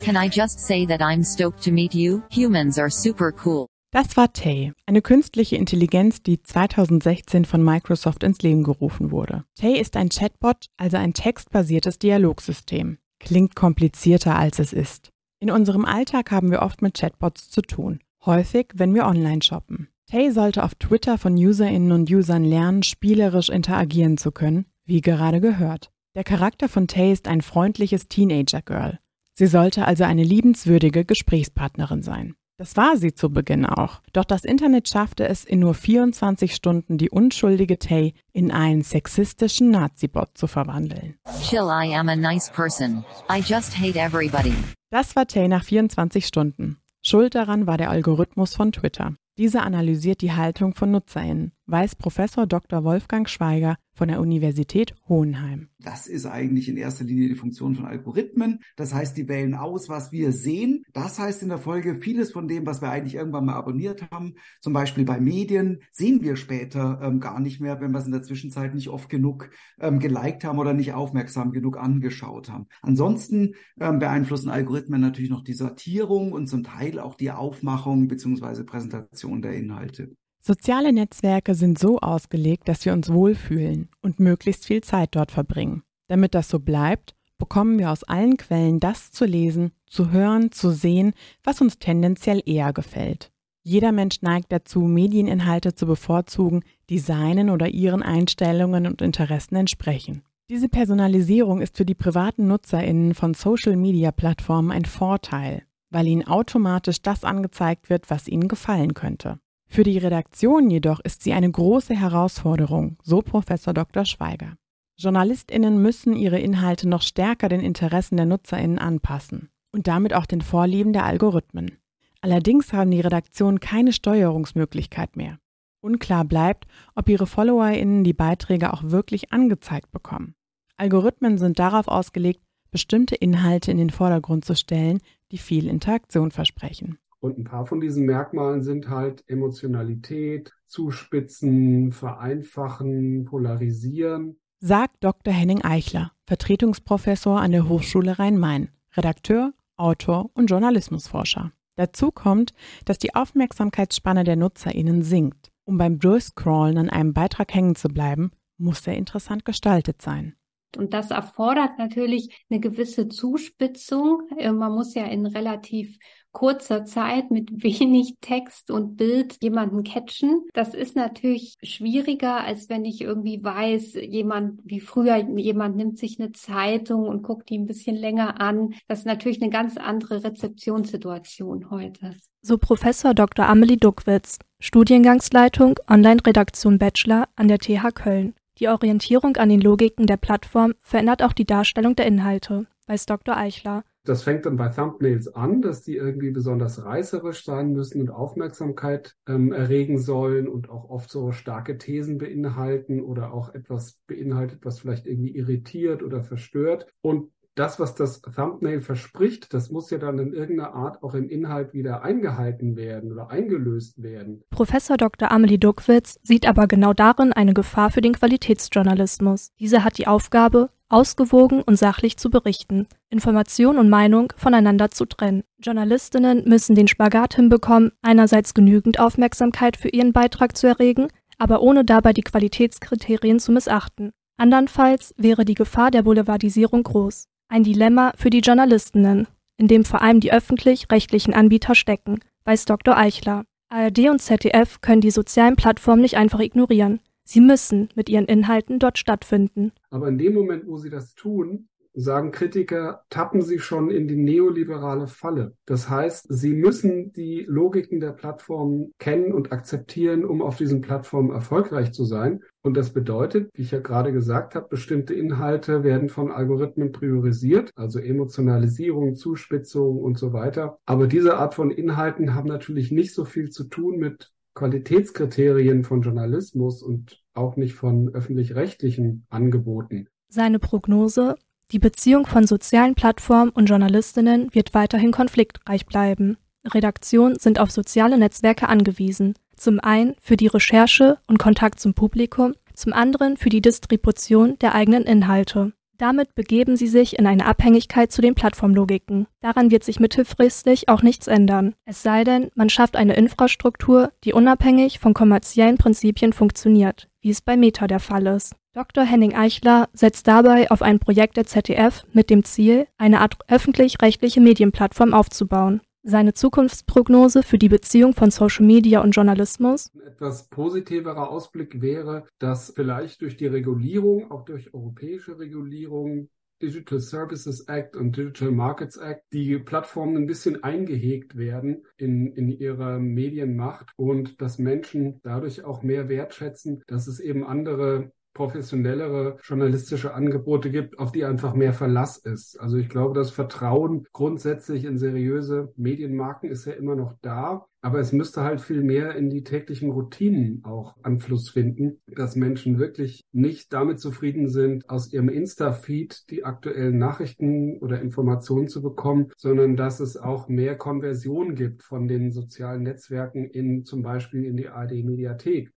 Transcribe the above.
Can I just say that I'm stoked to meet you? Humans are super cool. Das war Tay, eine künstliche Intelligenz, die 2016 von Microsoft ins Leben gerufen wurde. Tay ist ein Chatbot, also ein textbasiertes Dialogsystem. Klingt komplizierter, als es ist. In unserem Alltag haben wir oft mit Chatbots zu tun. Häufig, wenn wir online shoppen. Tay sollte auf Twitter von UserInnen und Usern lernen, spielerisch interagieren zu können, wie gerade gehört. Der Charakter von Tay ist ein freundliches Teenager-Girl. Sie sollte also eine liebenswürdige Gesprächspartnerin sein. Das war sie zu Beginn auch. Doch das Internet schaffte es in nur 24 Stunden, die unschuldige Tay in einen sexistischen Nazi-Bot zu verwandeln. Chill, I am a nice person. I just hate everybody. Das war Tay nach 24 Stunden. Schuld daran war der Algorithmus von Twitter. Dieser analysiert die Haltung von NutzerInnen, weiß Professor Dr. Wolfgang Schweiger von der Universität Hohenheim. Das ist eigentlich in erster Linie die Funktion von Algorithmen. Das heißt, die wählen aus, was wir sehen. Das heißt in der Folge, vieles von dem, was wir eigentlich irgendwann mal abonniert haben, zum Beispiel bei Medien, sehen wir später gar nicht mehr, wenn wir es in der Zwischenzeit nicht oft genug geliked haben oder nicht aufmerksam genug angeschaut haben. Ansonsten beeinflussen Algorithmen natürlich noch die Sortierung und zum Teil auch die Aufmachung bzw. Präsentation der Inhalte. Soziale Netzwerke sind so ausgelegt, dass wir uns wohlfühlen und möglichst viel Zeit dort verbringen. Damit das so bleibt, bekommen wir aus allen Quellen das zu lesen, zu hören, zu sehen, was uns tendenziell eher gefällt. Jeder Mensch neigt dazu, Medieninhalte zu bevorzugen, die seinen oder ihren Einstellungen und Interessen entsprechen. Diese Personalisierung ist für die privaten NutzerInnen von Social-Media-Plattformen ein Vorteil, weil ihnen automatisch das angezeigt wird, was ihnen gefallen könnte. Für die Redaktion jedoch ist sie eine große Herausforderung, so Professor Dr. Schweiger. JournalistInnen müssen ihre Inhalte noch stärker den Interessen der NutzerInnen anpassen und damit auch den Vorlieben der Algorithmen. Allerdings haben die Redaktionen keine Steuerungsmöglichkeit mehr. Unklar bleibt, ob ihre FollowerInnen die Beiträge auch wirklich angezeigt bekommen. Algorithmen sind darauf ausgelegt, bestimmte Inhalte in den Vordergrund zu stellen, die viel Interaktion versprechen. Und ein paar von diesen Merkmalen sind halt Emotionalität, Zuspitzen, Vereinfachen, Polarisieren. Sagt Dr. Henning Eichler, Vertretungsprofessor an der Hochschule Rhein-Main, Redakteur, Autor und Journalismusforscher. Dazu kommt, dass die Aufmerksamkeitsspanne der NutzerInnen sinkt. Um beim Durchscrollen an einem Beitrag hängen zu bleiben, muss er interessant gestaltet sein. Und das erfordert natürlich eine gewisse Zuspitzung. Man muss ja in relativ kurzer Zeit mit wenig Text und Bild jemanden catchen. Das ist natürlich schwieriger, als wenn ich irgendwie weiß, jemand nimmt sich eine Zeitung und guckt die ein bisschen länger an. Das ist natürlich eine ganz andere Rezeptionssituation heute. So Professor Dr. Amelie Duckwitz, Studiengangsleitung Online-Redaktion Bachelor an der TH Köln. Die Orientierung an den Logiken der Plattform verändert auch die Darstellung der Inhalte, weiß Dr. Eichler. Das fängt dann bei Thumbnails an, dass die irgendwie besonders reißerisch sein müssen und Aufmerksamkeit erregen sollen und auch oft so starke Thesen beinhalten oder auch etwas beinhaltet, was vielleicht irgendwie irritiert oder verstört. Und das, was das Thumbnail verspricht, das muss ja dann in irgendeiner Art auch im Inhalt wieder eingehalten werden oder eingelöst werden. Professor Dr. Amelie Duckwitz sieht aber genau darin eine Gefahr für den Qualitätsjournalismus. Dieser hat die Aufgabe, ausgewogen und sachlich zu berichten, Information und Meinung voneinander zu trennen. Journalistinnen müssen den Spagat hinbekommen, einerseits genügend Aufmerksamkeit für ihren Beitrag zu erregen, aber ohne dabei die Qualitätskriterien zu missachten. Andernfalls wäre die Gefahr der Boulevardisierung groß. Ein Dilemma für die Journalistinnen, in dem vor allem die öffentlich-rechtlichen Anbieter stecken, weiß Dr. Eichler. ARD und ZDF können die sozialen Plattformen nicht einfach ignorieren. Sie müssen mit ihren Inhalten dort stattfinden. Aber in dem Moment, wo sie das tun, sagen Kritiker, tappen sie schon in die neoliberale Falle. Das heißt, sie müssen die Logiken der Plattformen kennen und akzeptieren, um auf diesen Plattformen erfolgreich zu sein. Und das bedeutet, wie ich ja gerade gesagt habe, bestimmte Inhalte werden von Algorithmen priorisiert, also Emotionalisierung, Zuspitzung und so weiter. Aber diese Art von Inhalten haben natürlich nicht so viel zu tun mit Qualitätskriterien von Journalismus und auch nicht von öffentlich-rechtlichen Angeboten. Seine Prognose: Die Beziehung von sozialen Plattformen und Journalistinnen wird weiterhin konfliktreich bleiben. Redaktionen sind auf soziale Netzwerke angewiesen. Zum einen für die Recherche und Kontakt zum Publikum, zum anderen für die Distribution der eigenen Inhalte. Damit begeben sie sich in eine Abhängigkeit zu den Plattformlogiken. Daran wird sich mittelfristig auch nichts ändern. Es sei denn, man schafft eine Infrastruktur, die unabhängig von kommerziellen Prinzipien funktioniert, wie es bei Meta der Fall ist. Dr. Henning Eichler setzt dabei auf ein Projekt der ZDF mit dem Ziel, eine Art öffentlich-rechtliche Medienplattform aufzubauen. Seine Zukunftsprognose für die Beziehung von Social Media und Journalismus? Ein etwas positiverer Ausblick wäre, dass vielleicht durch die Regulierung, auch durch europäische Regulierung, Digital Services Act und Digital Markets Act, die Plattformen ein bisschen eingehegt werden in ihrer Medienmacht und dass Menschen dadurch auch mehr wertschätzen, dass es eben andere professionellere journalistische Angebote gibt, auf die einfach mehr Verlass ist. Also ich glaube, das Vertrauen grundsätzlich in seriöse Medienmarken ist ja immer noch da, aber es müsste halt viel mehr in die täglichen Routinen auch Anschluss finden, dass Menschen wirklich nicht damit zufrieden sind, aus ihrem Insta-Feed die aktuellen Nachrichten oder Informationen zu bekommen, sondern dass es auch mehr Konversion gibt von den sozialen Netzwerken in zum Beispiel in die ARD-Mediathek.